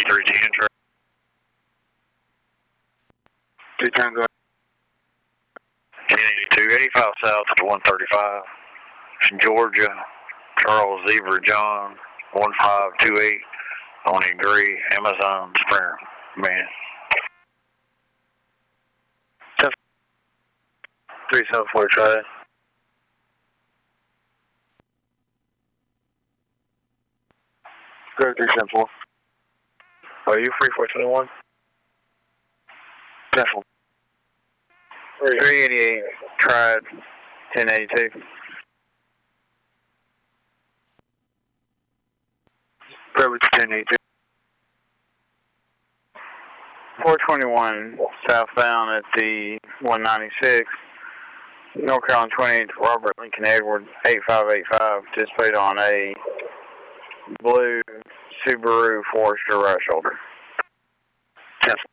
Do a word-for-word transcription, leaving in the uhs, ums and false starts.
eighty-three ten, traffic. two ten, go ten eighty-two, eighty-five south to one thirty-five. Georgia, Charles Zebra John, one five two eight, on agree, Amazon Sprinter, man. three seven four, try it. Go to three seven four. Are you free four twenty-one? ten four. three eighty-eight, tried, ten eighty-two. Go to ten eighty-two. four twenty-one, southbound at the one ninety-six. North Carolina twenty-eight, Robert Lincoln Edward, eight five eight five, displayed on a blue Subaru Forester right shoulder. ten four.